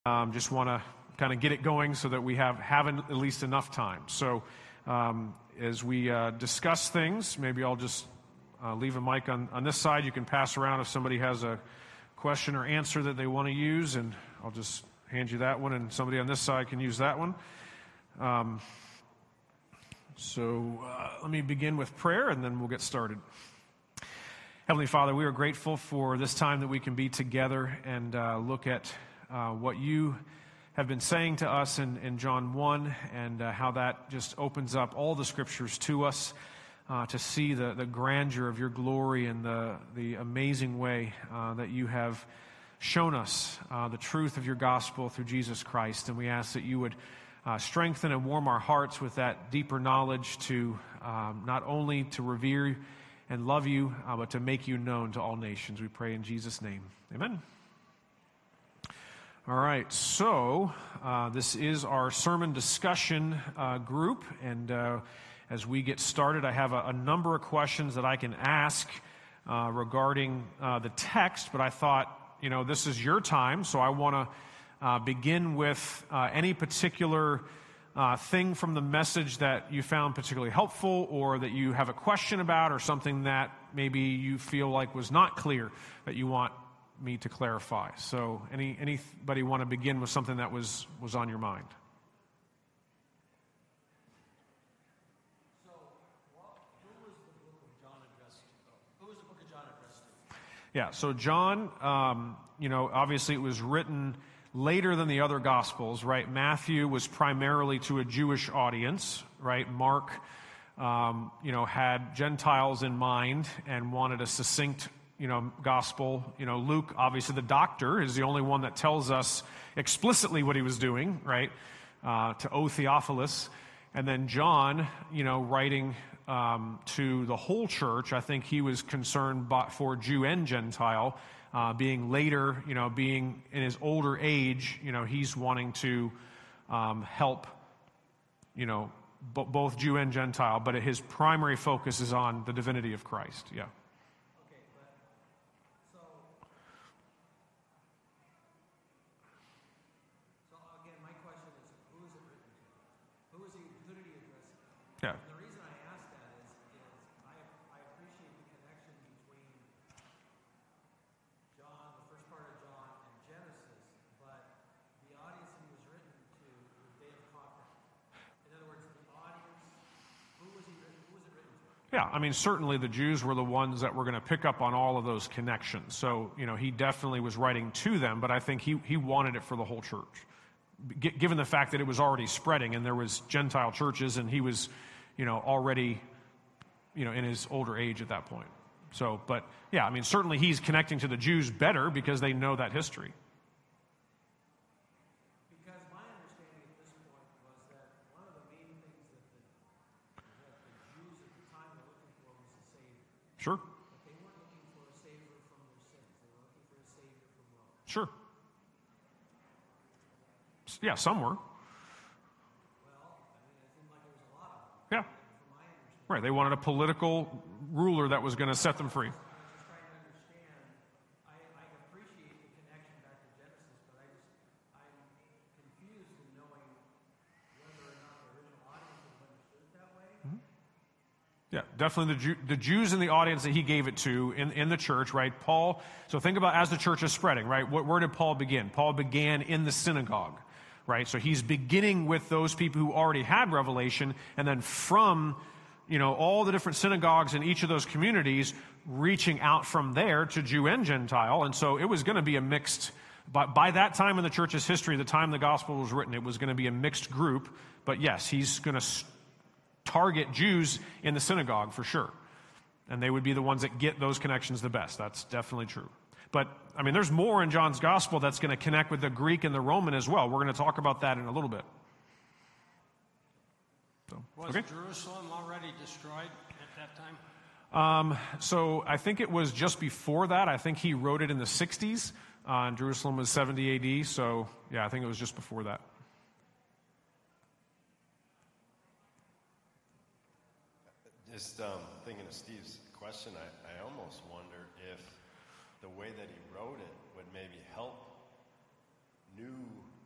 Just want to kind of get it going so that we have at least enough time. So as we discuss things, maybe I'll just leave a mic on this side. You can pass around if somebody has a question or answer that they want to use, and I'll just hand you that one, and somebody on this side can use that one. Let me begin with prayer, and then we'll get started. Heavenly Father, we are grateful for this time that we can be together and look at what you have been saying to us in John 1, and how that just opens up all the scriptures to us to see the grandeur of your glory and the amazing way that you have shown us the truth of your gospel through Jesus Christ. And we ask that you would strengthen and warm our hearts with that deeper knowledge to not only to revere and love you, but to make you known to all nations. We pray in Jesus' name. Amen. All right, so this is our sermon discussion group, and as we get started, I have a number of questions that I can ask regarding the text, but I thought, this is your time, so I want to begin with any particular thing from the message that you found particularly helpful, or that you have a question about, or something that maybe you feel like was not clear that you want me to clarify. So anybody want to begin with something that was on your mind? So who was the book of John addressed to? Who was the book of John addressed to? Yeah, so John, obviously it was written later than the other Gospels, right? Matthew was primarily to a Jewish audience, right? Mark, had Gentiles in mind and wanted a succinct gospel. Luke, obviously the doctor, is the only one that tells us explicitly what he was doing, right? To O Theophilus. And then John, writing to the whole church, I think he was concerned for Jew and Gentile, being later, being in his older age, he's wanting to help, both Jew and Gentile, but his primary focus is on the divinity of Christ, yeah. Yeah. The reason I ask that is I appreciate the connection between John, the first part of John, and Genesis, but the audience he was written to, they have caught that. In other words, the audience, who was it written to? Yeah, certainly the Jews were the ones that were going to pick up on all of those connections. So, he definitely was writing to them, but I think he wanted it for the whole church. Given the fact that it was already spreading and there was Gentile churches, and he was already, in his older age at that point. So, but yeah, certainly he's connecting to the Jews better because they know that history. Because my understanding at this point was that one of the main things that the Jews at the time were looking for was a Savior. Sure. But they weren't looking for a Savior from their sins. They were looking for a Savior from Rome. Sure. Yeah, some were. Yeah. Right, they wanted a political ruler that was going to set them free. I'm just trying to understand. I appreciate the connection back to Genesis, but I'm confused in knowing whether or not the original audience was understood that way. Mm-hmm. Yeah, definitely the Jews in the audience that he gave it to in the church, right? Paul, so think about as the church is spreading, right? Where did Paul begin? Paul began in the synagogue, right? So he's beginning with those people who already had revelation, and then from, all the different synagogues in each of those communities, reaching out from there to Jew and Gentile. And so it was going to be a mixed, by that time in the church's history, the time the gospel was written, it was going to be a mixed group. But yes, he's going to target Jews in the synagogue for sure. And they would be the ones that get those connections the best. That's definitely true. But, there's more in John's gospel that's going to connect with the Greek and the Roman as well. We're going to talk about that in a little bit. So, was Jerusalem already destroyed at that time? So I think it was just before that. I think he wrote it in the 60s. And Jerusalem was 70 AD. So, yeah, I think it was just before that. Just thinking of Steve's question, I almost wonder if the way that he wrote it would maybe help new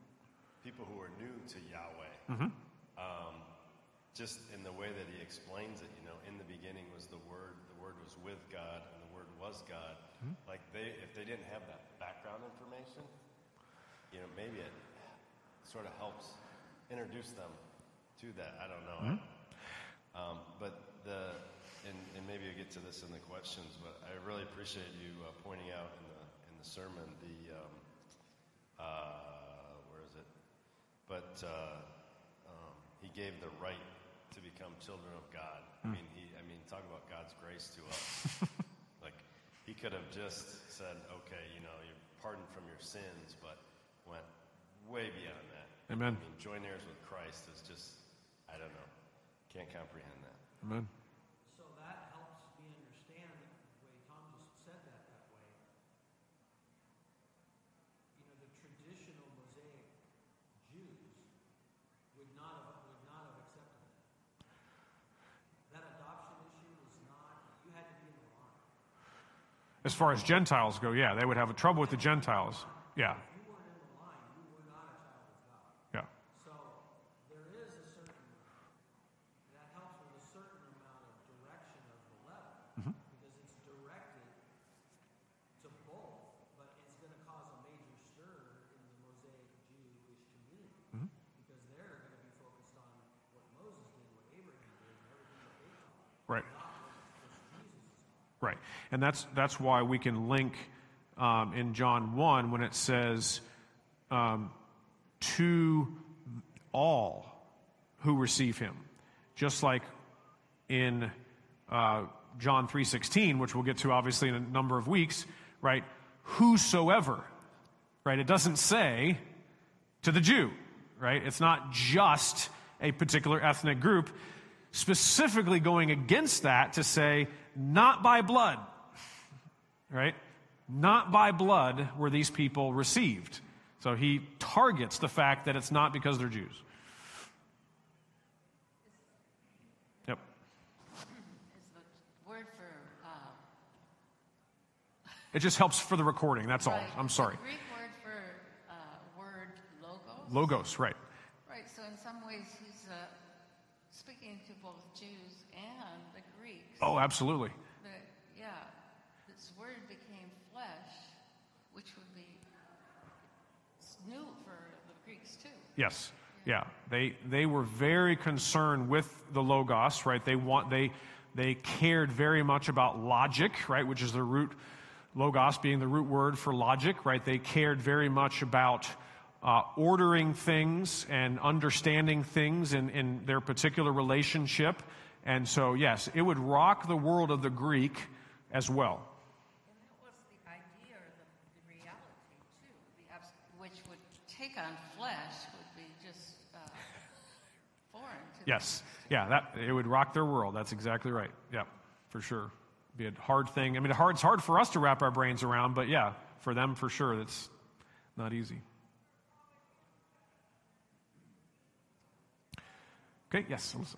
people who are new to Yahweh. Just in the way that he explains it, in the beginning was the Word was with God, and the Word was God. Like if they didn't have that background information, maybe it sort of helps introduce them to that. I don't know. But and maybe you'll get to this in the questions, but I really appreciate you pointing out in the sermon where is it? But he gave the right to become children of God. I mean, talk about God's grace to us. Like, he could have just said, okay, you're pardoned from your sins, but went way beyond that. Amen. I mean, joint heirs with Christ is just, I don't know. Can't comprehend that. Amen. So that helps me understand the way Tom just said that way. The traditional Mosaic Jews would not have accepted that. That adoption issue was not, you had to be in the line. As far as Gentiles go, yeah, they would have trouble with the Gentiles. Yeah. If you weren't in the line, you were not a child of God. Yeah. So there is that helps with a certain amount of direction of the letter, because it's directed to both, but it's going to cause a major stir in the Mosaic Jewish community, because they're going to be focused on what Moses did, what Abraham did, and everything that they taught. Right. Not what Jesus taught. Right. And that's why we can link in John 1 when it says, to all who receive him. Just like in John 3:16, which we'll get to obviously in a number of weeks, right? Whosoever, right? It doesn't say to the Jew, right? It's not just a particular ethnic group, specifically going against that to say, not by blood, right? Not by blood were these people received. So he targets the fact that it's not because they're Jews. Yep. Is the word for... It just helps for the recording, that's all. Right. I'm sorry. The Greek word for word logos? Logos, right. Right, so in some ways he's speaking to both Jews and the Greeks. Oh, absolutely. This word became flesh, which would be new for the Greeks too. Yes. Yeah. They were very concerned with the Logos, right? They cared very much about logic, right, which is the root, Logos being the root word for logic, right? They cared very much about ordering things and understanding things in their particular relationship. And so, yes, it would rock the world of the Greek as well. And that was the idea or the reality too, which would take on flesh would be just foreign to Yes. Yeah, it would rock their world. That's exactly right. Yeah, for sure. Be a hard thing. I mean, it's hard for us to wrap our brains around, but yeah, for them, for sure, it's not easy. Okay, yes, Alyssa.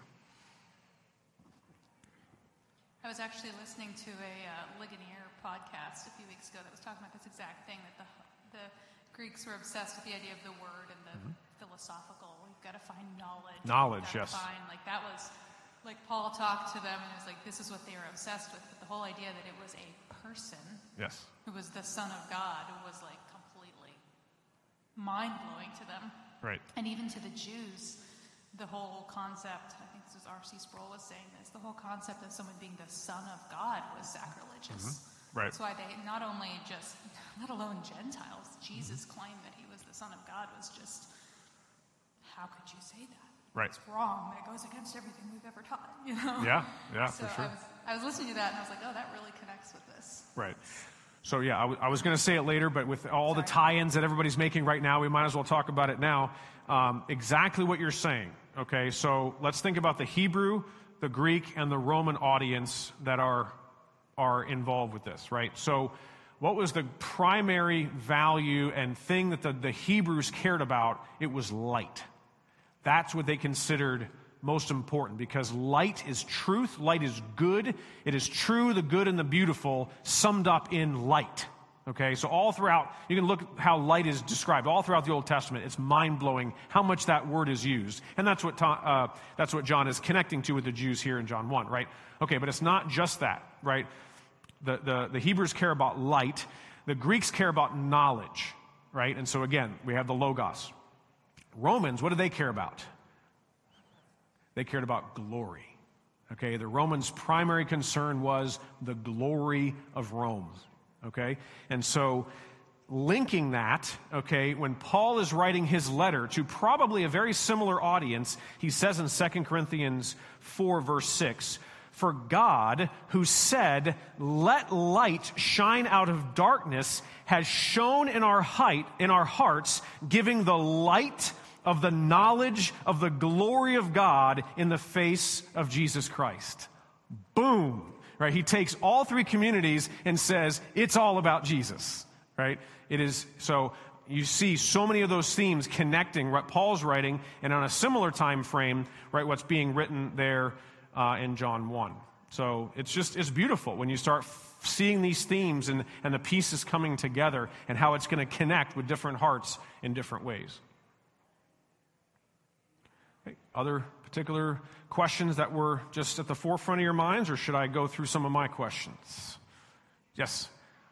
I was actually listening to a Ligonier podcast a few weeks ago that was talking about this exact thing, that the Greeks were obsessed with the idea of the word and the philosophical. We've got to find knowledge. Knowledge, We've got yes. to find, that was, Paul talked to them and it was like, this is what they were obsessed with. But the whole idea that it was a person Yes. who was the Son of God was completely mind-blowing to them. Right. And even to the Jews, the whole concept, I think this was R.C. Sproul was saying this, the whole concept of someone being the Son of God was sacrilegious. Right. That's why they, not only just, let alone Gentiles, Jesus' claim that he was the Son of God was just, how could you say that? Right. It's wrong. That goes against everything we've ever taught, Yeah, So for sure. I was listening to that and I was like, oh, that really connects with this. Right. So, yeah, I was going to say it later, but with all the tie-ins that everybody's making right now, we might as well talk about it now. Exactly what you're saying, okay? So let's think about the Hebrew, the Greek, and the Roman audience that are involved with this, right? So what was the primary value and thing that the Hebrews cared about? It was light. That's what they considered most important, because light is truth, light is good. It is true, the good, and the beautiful summed up in light, Okay, so all throughout, you can look at how light is described. All throughout the Old Testament, it's mind-blowing how much that word is used. And that's what John is connecting to with the Jews here in John 1, right? Okay, but it's not just that, right? The Hebrews care about light. The Greeks care about knowledge, right? And so again, we have the Logos. Romans, what do they care about? They cared about glory. Okay, the Romans' primary concern was the glory of Rome. Okay, and so linking that, okay, when Paul is writing his letter to probably a very similar audience, he says in 2 Corinthians 4, verse 6, "For God, who said, 'Let light shine out of darkness,' has shone in our hearts, giving the light of the knowledge of the glory of God in the face of Jesus Christ." Boom. Right? He takes all three communities and says, it's all about Jesus. Right? It is, so you see so many of those themes connecting what Paul's writing, and on a similar time frame, right, what's being written there in John 1. So it's beautiful when you start seeing these themes and the pieces coming together and how it's going to connect with different hearts in different ways. Okay. Other particular questions that were just at the forefront of your minds, or should I go through some of my questions? Yes?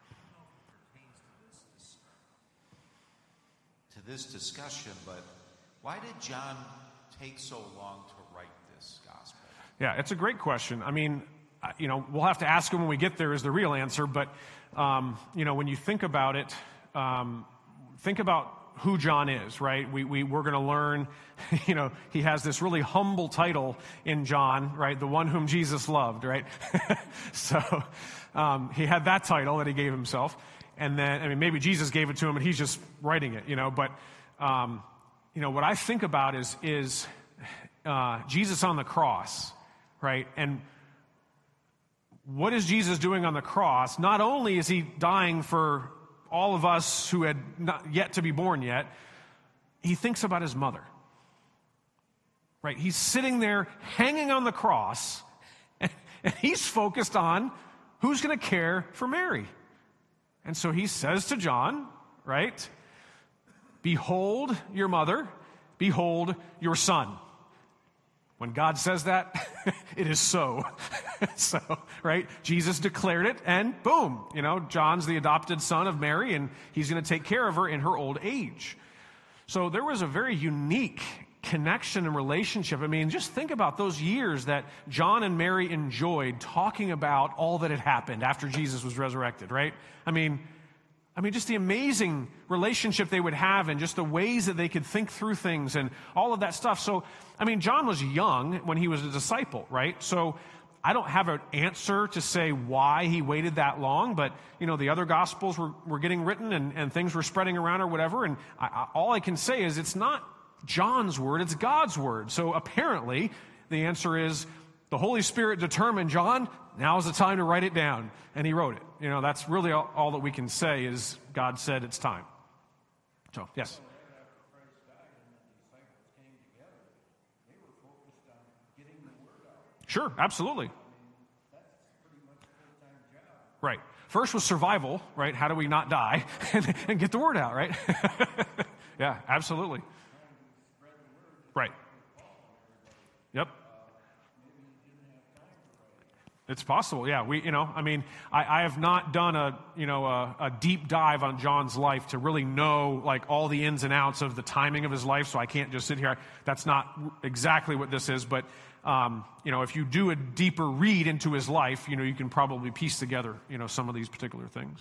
To this discussion, but why did John take so long to write this gospel? Yeah, it's a great question. I mean, we'll have to ask him when we get there is the real answer, but, when you think about it, think about who John is, right? We're going to learn, he has this really humble title in John, right? The one whom Jesus loved, right? So he had that title that he gave himself. And then, maybe Jesus gave it to him and he's just writing it, but, what I think about is Jesus on the cross, right? And what is Jesus doing on the cross? Not only is he dying for all of us who had not yet to be born yet, he thinks about his mother. Right? He's sitting there hanging on the cross, and he's focused on who's going to care for Mary. And so he says to John, right, "Behold your mother, behold your son." When God says that, it is so. So, right? Jesus declared it, and boom, John's the adopted son of Mary, and he's going to take care of her in her old age. So there was a very unique connection and relationship. Just think about those years that John and Mary enjoyed talking about all that had happened after Jesus was resurrected, right? Just the amazing relationship they would have and just the ways that they could think through things and all of that stuff. So, John was young when he was a disciple, right? So I don't have an answer to say why he waited that long, but, the other Gospels were getting written and things were spreading around or whatever. And all I can say is it's not John's word, it's God's word. So apparently the answer is the Holy Spirit determined, John, now's the time to write it down. And he wrote it. That's really all that we can say is God said it's time. So, yes. Sure, absolutely. Right. First was survival, right? How do we not die and get the word out, right? Yeah, absolutely. Right. Yep. It's possible, yeah. I have not done a deep dive on John's life to really know all the ins and outs of the timing of his life. So I can't just sit here. That's not exactly what this is, but if you do a deeper read into his life, you can probably piece together some of these particular things.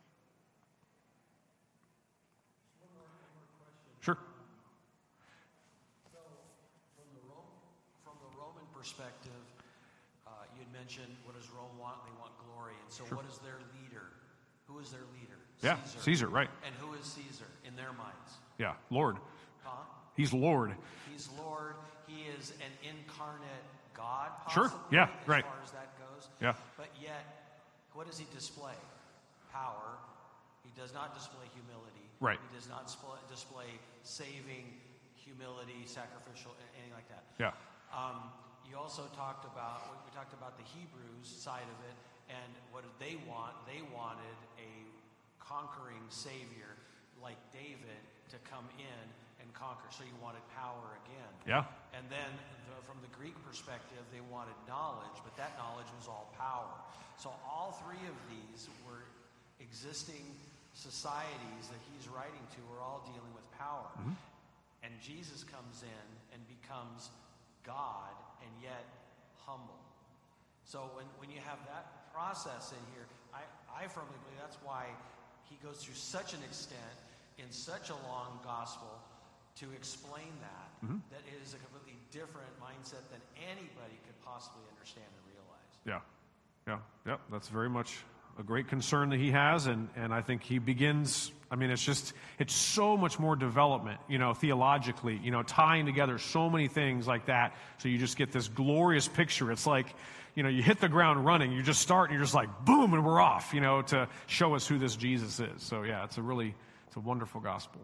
Sure. So, from the Roman perspective, you had mentioned, what does Rome want? They want glory. And so Sure. What is their leader? Who is their leader? Yeah, Caesar, right. And who is Caesar in their minds? Yeah, Lord. Huh? He's Lord. He's Lord. He is an incarnate God, Sure, possibly, yeah, as right. far as that goes. Yeah. But yet, what does he display? Power. He does not display humility. Right. He does not display saving, humility, sacrificial, anything like that. Yeah. You also talked about, we talked about the Hebrews side of it, and what did they want? They wanted a conquering Savior like David to come in and conquer. So you wanted power again. Yeah. And then from the Greek perspective, they wanted knowledge, but that knowledge was all power. So all three of these were existing societies that he's writing to are all dealing with power. Mm-hmm. And Jesus comes in and becomes God and yet humble. So when you have that process in here, I firmly believe that's why he goes through such an extent in such a long gospel to explain that, mm-hmm. that it is a completely different mindset than anybody could possibly understand and realize. Yeah. That's very much a great concern that he has, and I think he begins, it's so much more development, theologically, tying together so many things like that, so you just get this glorious picture. It's like, you hit the ground running, you just start, and you're just like, boom, and we're off, to show us who this Jesus is. So yeah, it's a wonderful gospel.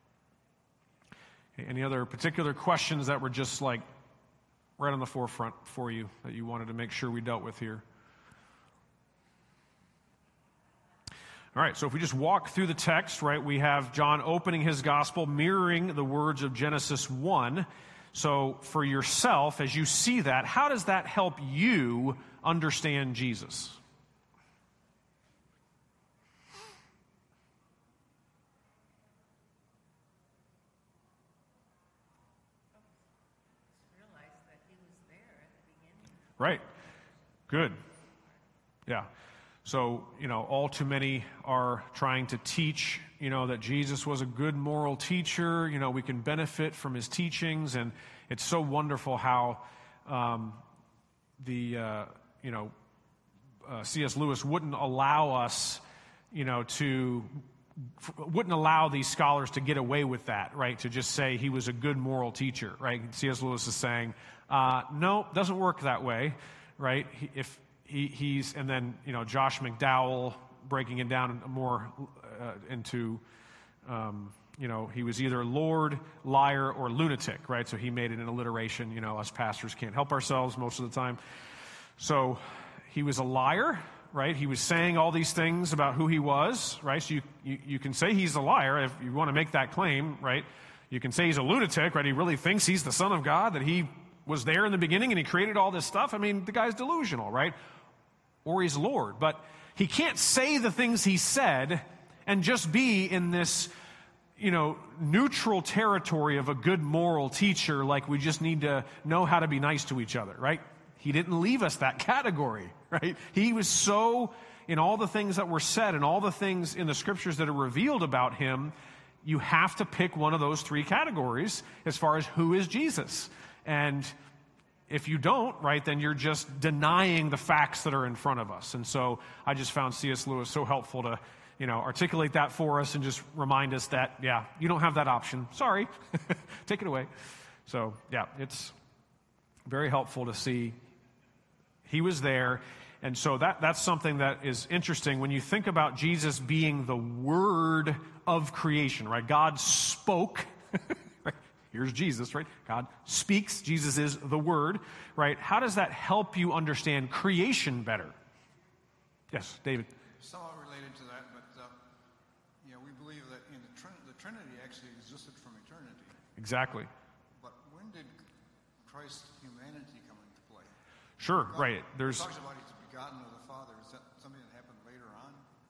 Any other particular questions that were just like right on the forefront for you that you wanted to make sure we dealt with here? All right, so if we just walk through the text, right, we have John opening his gospel, mirroring the words of Genesis 1. So for yourself, as you see that, how does that help you understand Jesus? Realize that he was there at the beginning. Right. Good. Yeah. So, all too many are trying to teach, that Jesus was a good moral teacher. We can benefit from his teachings. And it's so wonderful how C.S. Lewis wouldn't allow us, wouldn't allow these scholars to get away with that, right? To just say he was a good moral teacher, right? C.S. Lewis is saying, no, it doesn't work that way, right? And then Josh McDowell breaking it down more into he was either Lord, liar, or lunatic, right? So he made it an alliteration. Us pastors can't help ourselves most of the time. So he was a liar, right? He was saying all these things about who he was, right? So you can say he's a liar if you want to make that claim, right? You can say he's a lunatic, right? He really thinks he's the Son of God, that he was there in the beginning and he created all this stuff. The guy's delusional, right? Or he's Lord. But he can't say the things he said and just be in this, neutral territory of a good moral teacher, like we just need to know how to be nice to each other, right? He didn't leave us that category, right? He was so, in all the things that were said and all the things in the scriptures that are revealed about him, you have to pick one of those three categories as far as who is Jesus. And if you don't, right, then you're just denying the facts that are in front of us. And so I just found C.S. Lewis so helpful to, articulate that for us and just remind us that, yeah, you don't have that option. Sorry. Take it away. So, yeah, it's very helpful to see he was there. And so that's something that is interesting when you think about Jesus being the Word of creation, right? God spoke. Right? Here's Jesus, right? God speaks. Jesus is the Word, right? How does that help you understand creation better? Yes, David. Somewhat related to that, but we believe that in the Trinity actually existed from eternity. Exactly. But when did Christ's humanity come into play? Sure, God, right. There's talks about he's begotten of the Father. Is that something that happened later on?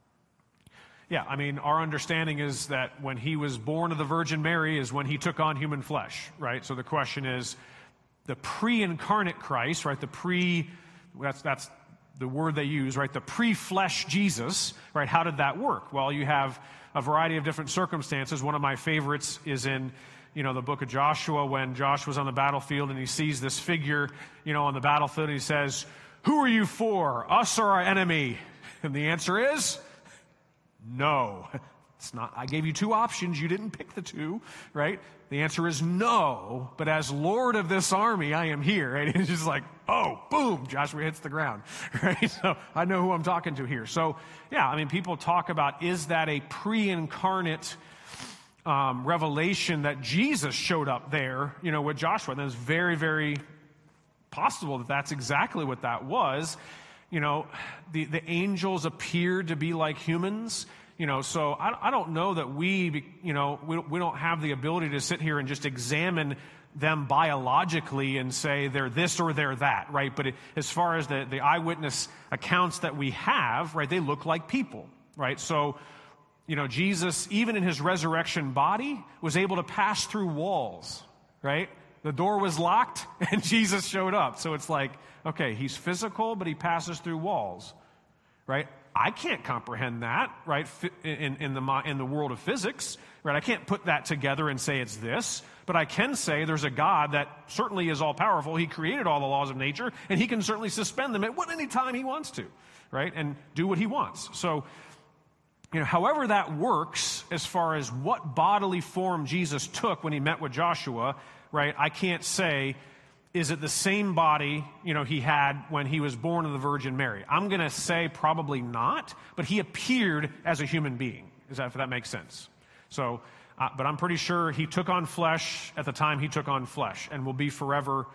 Yeah, our understanding is that when he was born of the Virgin Mary is when he took on human flesh, right? So the question is, the pre-incarnate Christ, right? That's the word they use, right? The pre-flesh Jesus, right? How did that work? Well, you have a variety of different circumstances. One of my favorites is in, the book of Joshua, when Joshua's on the battlefield and he sees this figure, on the battlefield, and he says, "Who are you for, us or our enemy?" And the answer is, no. It's not. I gave you two options. You didn't pick the two, right? The answer is no. But as Lord of this army, I am here, right? And it's just like, oh, boom, Joshua hits the ground, right? So I know who I'm talking to here. So, yeah, people talk about, is that a pre-incarnate revelation that Jesus showed up there, with Joshua? And it's very, very possible that that's exactly what that was. The angels appeared to be like humans. So I don't know that we don't have the ability to sit here and just examine them biologically and say they're this or they're that, right? But as far as the eyewitness accounts that we have, right, they look like people, right? So, Jesus, even in his resurrection body, was able to pass through walls, right? The door was locked and Jesus showed up. So it's like, okay, he's physical, but he passes through walls, right? I can't comprehend that, right, in the world of physics, right? I can't put that together and say it's this, but I can say there's a God that certainly is all-powerful. He created all the laws of nature, and he can certainly suspend them at any time he wants to, right, and do what he wants. So, however that works as far as what bodily form Jesus took when he met with Joshua, right, I can't say, is it the same body, he had when he was born of the Virgin Mary? I'm going to say probably not, but he appeared as a human being, if that makes sense. So, but I'm pretty sure he took on flesh at the time he took on flesh and will be forever,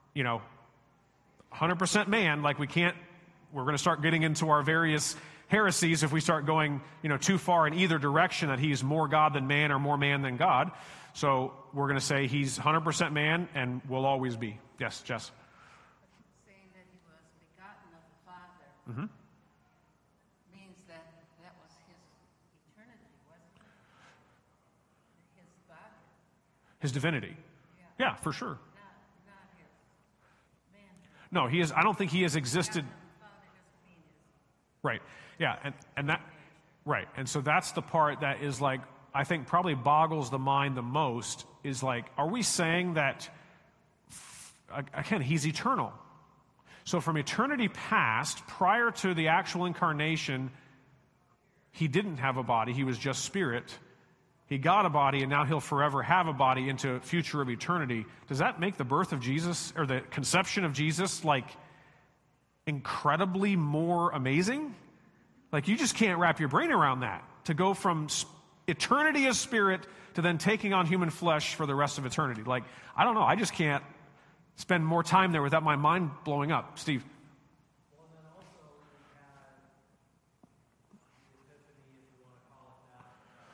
100% man. Like we're going to start getting into our various heresies if we start going, too far in either direction, that he's more God than man or more man than God. So we're going to say he's 100% man and will always be. Yes, Jess? Saying that he was begotten of the Father means that was his eternity, wasn't it? His body. His divinity. Yeah, for sure. Not his man. No, he is. I don't think he has existed. The Father doesn't mean his. Right. Yeah, and that. Right, and so that's the part that is like, I think probably boggles the mind the most, is like, are we saying that, again, he's eternal? So from eternity past, prior to the actual incarnation, he didn't have a body, he was just spirit. He got a body, and now he'll forever have a body into a future of eternity. Does that make the birth of Jesus, or the conception of Jesus, like, incredibly more amazing? Like, you just can't wrap your brain around that. To go from eternity as spirit to then taking on human flesh for the rest of eternity. Like, I don't know. I just can't spend more time there without my mind blowing up. Steve? Well, then also we had the epiphany, if you want to call it that,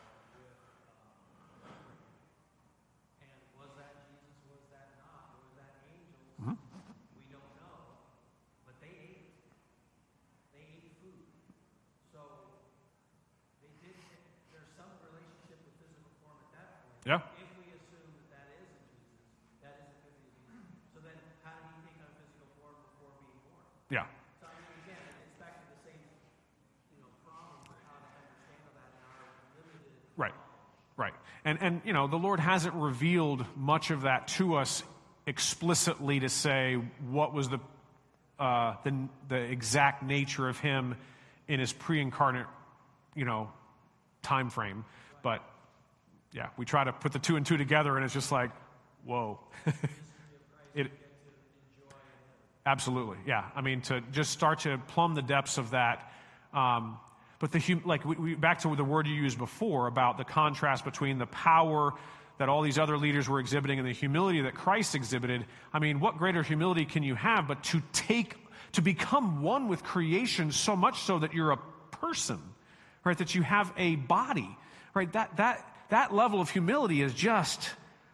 and was that Jesus, was that not? Was that angels? We don't know. But they ate. They ate food. So there's some relationship with physical form at that point. Yeah. If we assume that is a Jesus, that is epiphany of Jesus. So then how did he take on physical form before being born? Yeah. So I mean, again, it's back to the same, problem of how to understand that in our limited. Right. Right. And the Lord hasn't revealed much of that to us explicitly to say what was the exact nature of him in his pre-incarnate, time frame. But yeah, we try to put the two and two together, and it's just like, whoa. Absolutely, yeah. I mean, to just start to plumb the depths of that. But back to the word you used before about the contrast between the power that all these other leaders were exhibiting and the humility that Christ exhibited. I mean, what greater humility can you have but to become one with creation, so much so that you're a person, right? That you have a body, right? That level of humility is just,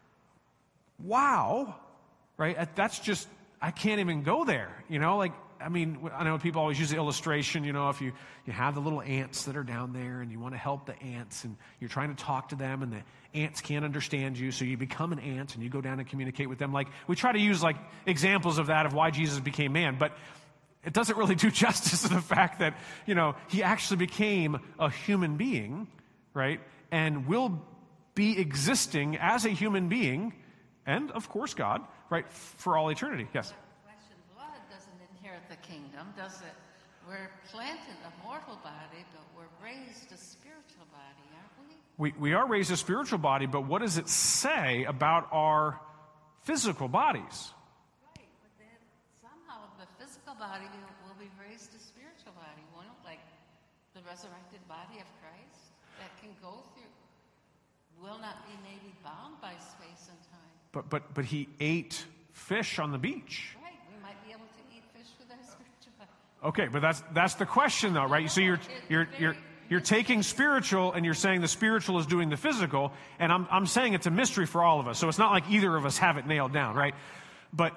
wow, right? That's just, I can't even go there, I know people always use the illustration, if you have the little ants that are down there and you want to help the ants and you're trying to talk to them and the ants can't understand you, so you become an ant and you go down and communicate with them. Like, we try to use examples of that, of why Jesus became man, but it doesn't really do justice to the fact that, he actually became a human being, right? And will be existing as a human being and, of course, God, right, for all eternity. Yes? Flesh and blood doesn't inherit the kingdom, does it? We're planted a mortal body, but we're raised a spiritual body, aren't we? We are raised a spiritual body, but what does it say about our physical bodies? Right, but then somehow the physical body will be raised a spiritual body, won't it? Like the resurrected body of Christ that can go through, will not be maybe bound by space and time. But he ate fish on the beach. Right, we might be able to eat fish with our spiritual body. Okay, but that's the question though, right? So you're Very You're taking spiritual and you're saying the spiritual is doing the physical, and I'm saying it's a mystery for all of us. So it's not like either of us have it nailed down, right? But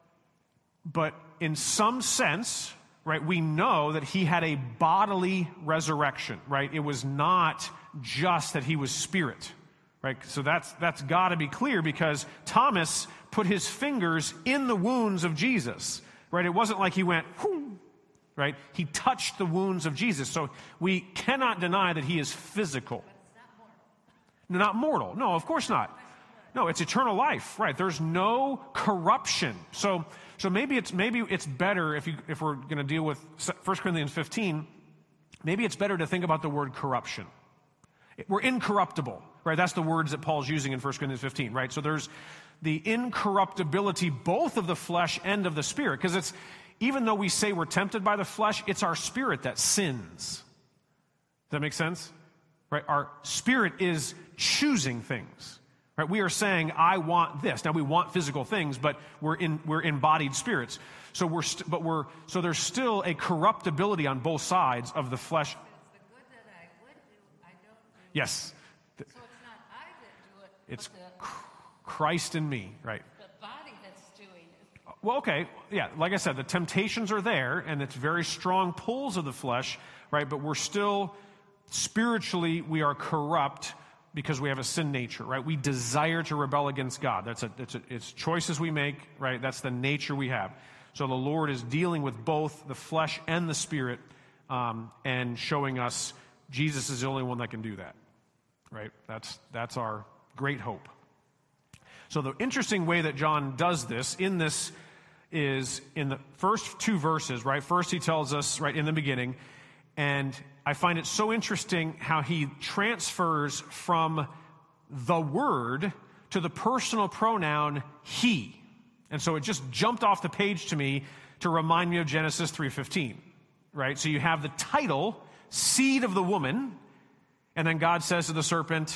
in some sense, right, we know that he had a bodily resurrection, right? It was not just that he was spirit, right? So that's got to be clear, because Thomas put his fingers in the wounds of Jesus, right? It wasn't like he went, whoo, right? He touched the wounds of Jesus. So we cannot deny that he is physical. No, not mortal. No, of course not. No, it's eternal life, right? There's no corruption. So maybe it's better if we're going to deal with 1 Corinthians 15, maybe it's better to think about the word corruption. We're incorruptible, right? That's the words that Paul's using in 1 Corinthians 15, right? So there's the incorruptibility both of the flesh and of the spirit, because it's, even though we say we're tempted by the flesh, it's our spirit that sins. Does that make sense? Right? Our spirit is choosing things. Right? We are saying, I want this. Now we want physical things, but we're embodied spirits. So so there's still a corruptibility on both sides of the flesh. It's the good that I would do, I don't do. Yes. So it's not I that do it, It's but Christ in me, right? the body that's doing it. Well, okay, yeah, like I said, the temptations are there, and it's very strong pulls of the flesh, right? But we're still, spiritually, we are corrupt because we have a sin nature, right? We desire to rebel against God. It's choices we make, right? That's the nature we have. So the Lord is dealing with both the flesh and the spirit, and showing us Jesus is the only one that can do that, right? That's our great hope. So the interesting way that John does this is in the first two verses, right? First he tells us, right, in the beginning, and I find it so interesting how he transfers from the word to the personal pronoun he. And so it just jumped off the page to me to remind me of Genesis 3:15, right? So you have the title, seed of the woman, and then God says to the serpent,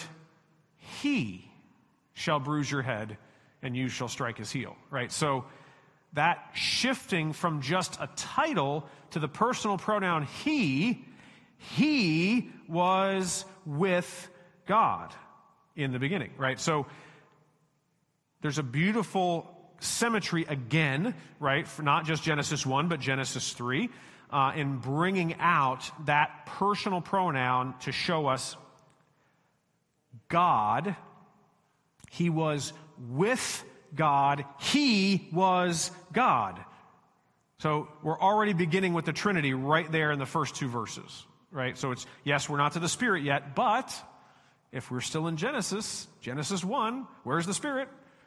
he shall bruise your head and you shall strike his heel, right? So that shifting from just a title to the personal pronoun he was with God in the beginning, right? So there's a beautiful symmetry again, right? For not just Genesis 1, but Genesis 3, in bringing out that personal pronoun to show us God. He was with God. He was God. So we're already beginning with the Trinity right there in the first two verses, right? So it's, yes, we're not to the Spirit yet, but if we're still in Genesis 1, where's the Spirit?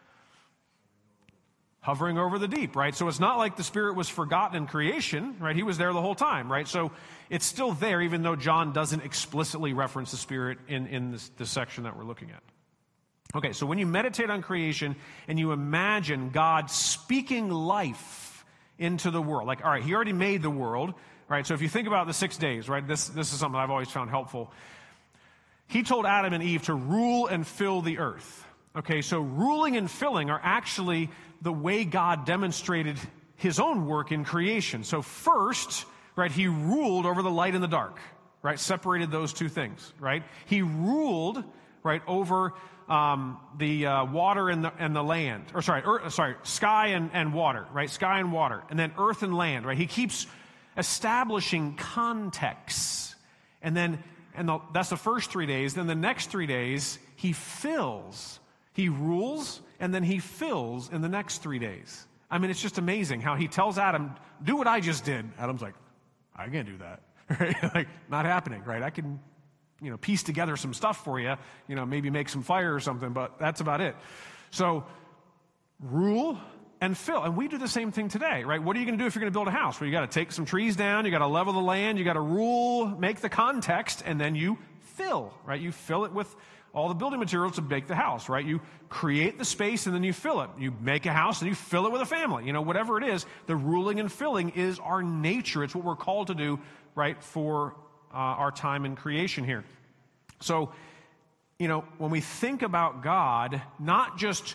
Hovering over the deep, right? So it's not like the Spirit was forgotten in creation, right? He was there the whole time, right? So it's still there, even though John doesn't explicitly reference the Spirit in this section that we're looking at. Okay, so when you meditate on creation and you imagine God speaking life into the world, like, all right, he already made the world, right? So if you think about the 6 days, right, this is something I've always found helpful. He told Adam and Eve to rule and fill the earth. Okay, so ruling and filling are actually the way God demonstrated his own work in creation. So first, right, he ruled over the light and the dark, right? Separated those two things, right? He ruled, right, over the water and the land, or sky and water, right? Sky and water, and then earth and land, right? He keeps establishing contexts, and that's the first 3 days. Then the next 3 days, he fills. He rules, and then he fills in the next 3 days. I mean, it's just amazing how he tells Adam, do what I just did. Adam's like, I can't do that. Right? Like, not happening, right? I can, piece together some stuff for you, maybe make some fire or something, but that's about it. So, rule and fill. And we do the same thing today, right? What are you going to do if you're going to build a house? Well, you got to take some trees down, you got to level the land, you got to rule, make the context, and then you fill, right? You fill it with all the building materials to make the house, right? You create the space and then you fill it. You make a house and you fill it with a family. Whatever it is, the ruling and filling is our nature. It's what we're called to do, right, for our time in creation here. So, when we think about God, not just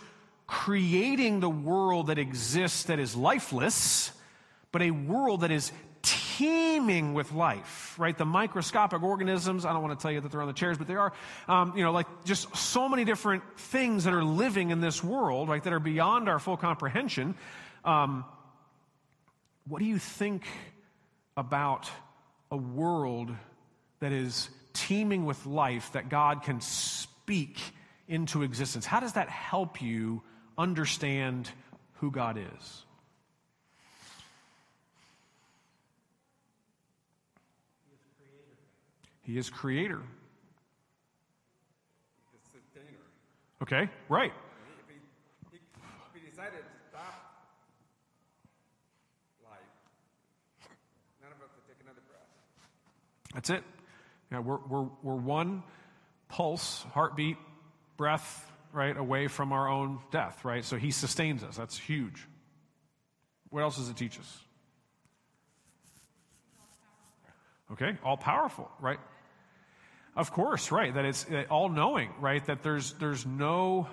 creating the world that exists that is lifeless, but a world that is teeming with life, right? The microscopic organisms, I don't want to tell you that they're on the chairs, but they are, like just so many different things that are living in this world, right, that are beyond our full comprehension. What do you think about a world that is teeming with life that God can speak into existence? How does that help you understand who God is? He is creator. He's a sustainer. Okay, right. If he decided to stop life, none of us would take another breath. That's it. Yeah, we're one pulse, heartbeat, breath, right, away from our own death, right? So he sustains us. That's huge. What else does it teach us? Okay, all powerful, right? Of course, right? That it's all knowing, right? That there's no.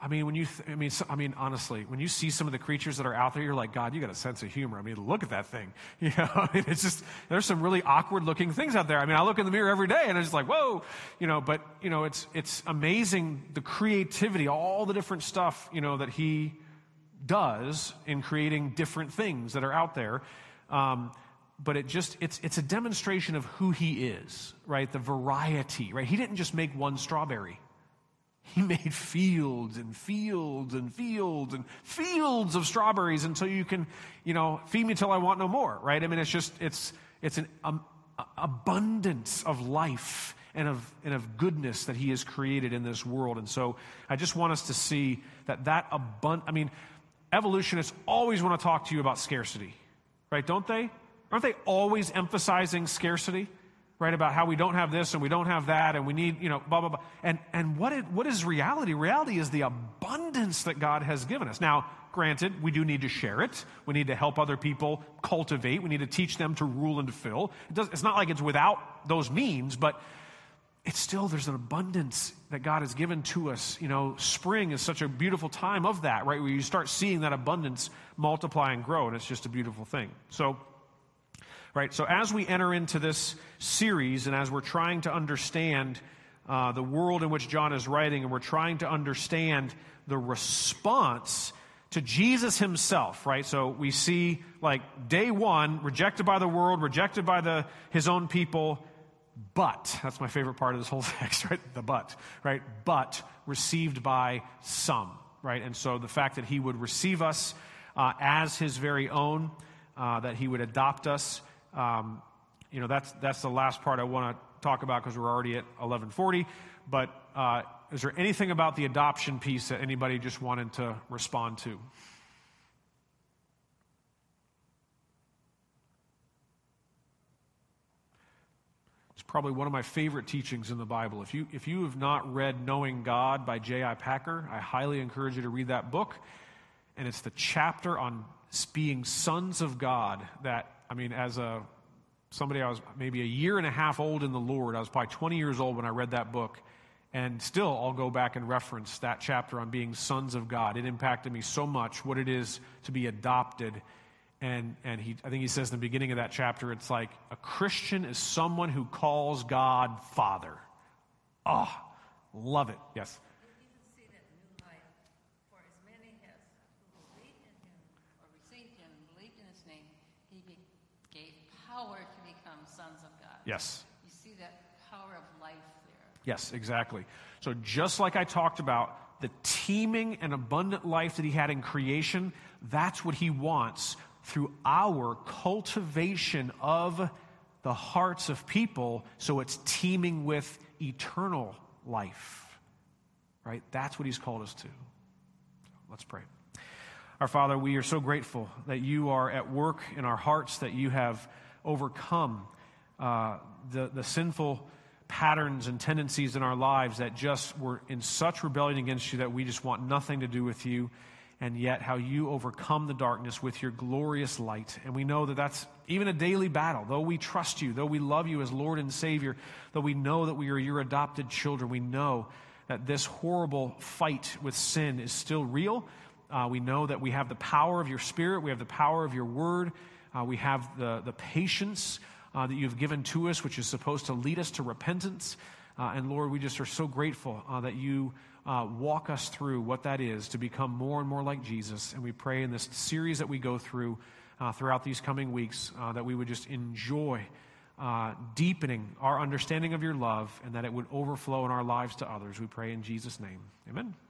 Honestly, when you see some of the creatures that are out there, you're like, God, you got a sense of humor. I mean, look at that thing. You know, I mean, it's just, there's some really awkward looking things out there. I mean, I look in the mirror every day and I'm just like, whoa, but it's amazing the creativity, all the different stuff, that he does in creating different things that are out there. But it's a demonstration of who he is, right? The variety, right? He didn't just make one strawberry. He made fields and fields and fields and fields of strawberries until you can, feed me till I want no more, right? I mean, it's an abundance of life and of goodness that he has created in this world. And so I just want us to see that evolutionists always want to talk to you about scarcity, right? Don't they? Aren't they always emphasizing scarcity, right? About how we don't have this and we don't have that and we need, blah, blah, blah. And what is reality? Reality is the abundance that God has given us. Now, granted, we do need to share it. We need to help other people cultivate. We need to teach them to rule and to fill. It's not like it's without those means, but it's still, there's an abundance that God has given to us. Spring is such a beautiful time of that, right? Where you start seeing that abundance multiply and grow, and it's just a beautiful thing. So as we enter into this series and as we're trying to understand the world in which John is writing, and we're trying to understand the response to Jesus himself, right? So we see, day one, rejected by the world, rejected by his own people, but, that's my favorite part of this whole text, right? The but, right? But received by some, right? And so the fact that he would receive us as his very own, that he would adopt us, that's the last part I want to talk about because we're already at 11:40. But is there anything about the adoption piece that anybody just wanted to respond to? It's probably one of my favorite teachings in the Bible. If you have not read Knowing God by J.I. Packer, I highly encourage you to read that book. And it's the chapter on being sons of God that, as somebody, I was maybe a year and a half old in the Lord. I was probably 20 years old when I read that book. And still, I'll go back and reference that chapter on being sons of God. It impacted me so much, what it is to be adopted. And I think he says in the beginning of that chapter, it's like a Christian is someone who calls God Father. Oh, love it. Yes. Power to become sons of God. Yes. You see that power of life there. Yes, exactly. So just like I talked about, the teeming and abundant life that he had in creation, that's what he wants through our cultivation of the hearts of people, so it's teeming with eternal life. Right? That's what he's called us to. Let's pray. Our Father, we are so grateful that you are at work in our hearts, that you have overcome the sinful patterns and tendencies in our lives that just were in such rebellion against you that we just want nothing to do with you, and yet how you overcome the darkness with your glorious light. And we know that that's even a daily battle. Though we trust you, though we love you as Lord and Savior, though we know that we are your adopted children, we know that this horrible fight with sin is still real. We know that we have the power of your Spirit, we have the power of your Word, We have the patience that you've given to us, which is supposed to lead us to repentance. And Lord, we just are so grateful that you walk us through what that is to become more and more like Jesus. And we pray in this series that we go through throughout these coming weeks that we would just enjoy deepening our understanding of your love and that it would overflow in our lives to others. We pray in Jesus' name. Amen.